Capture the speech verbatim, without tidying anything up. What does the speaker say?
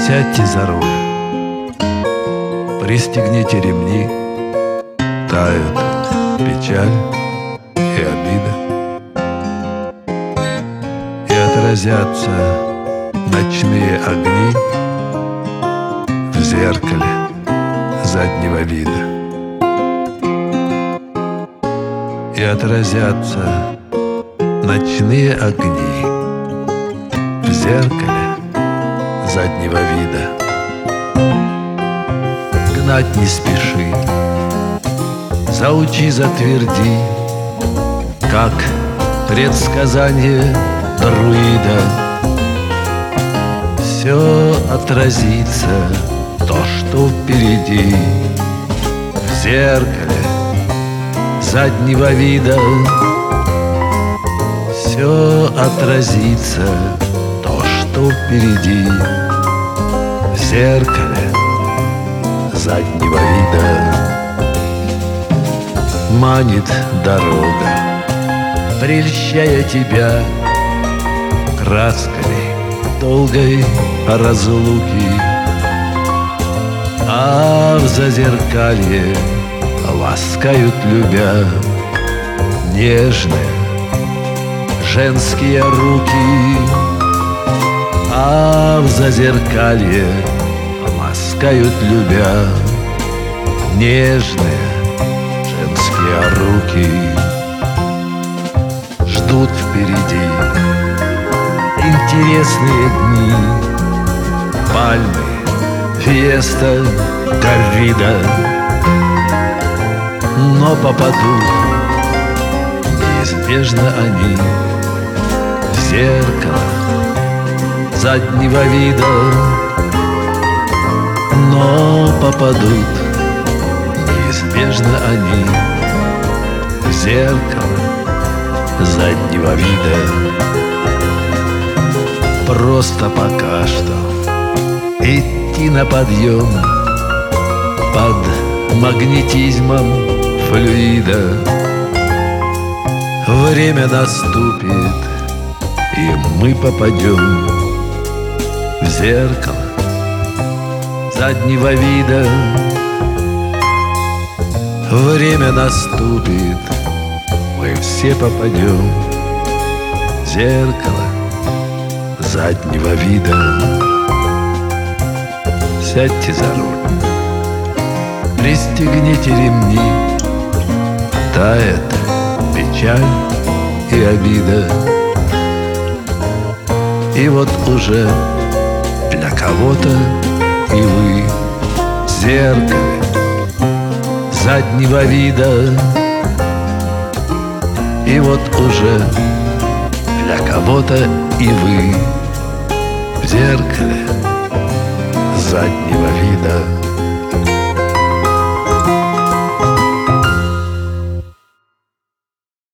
Сядьте за руль, пристегните ремни, тают печаль и обида, и отразятся ночные огни в зеркале заднего вида, и отразятся ночные огни в зеркале заднего вида. Гнать не спеши, заучи, затверди, как предсказание друида. Все отразится, то, что впереди, в зеркале заднего вида. Все отразится, то, что впереди, в зеркале заднего вида. Манит дорога, прельщая тебя красками долгой разлуки, а в зазеркалье ласкают, любя, нежные женские руки, а в зазеркалье ласкают, любя, нежные женские руки. Ждут впереди интересные дни, пальмы, фиеста, коррида, но попадут неизбежно они в зеркало заднего вида, но попадут неизбежно они в зеркало заднего вида. Просто пока что идти на подъем под магнетизмом флюида. Время наступит, и мы попадем в зеркало заднего вида. Время наступит, мы все попадем в зеркало заднего вида. Сядьте за руль, пристегните ремни, тает печаль и обида. И вот уже для кого-то и вы в зеркале заднего вида. И вот уже для кого-то и вы в зеркале заднего вида.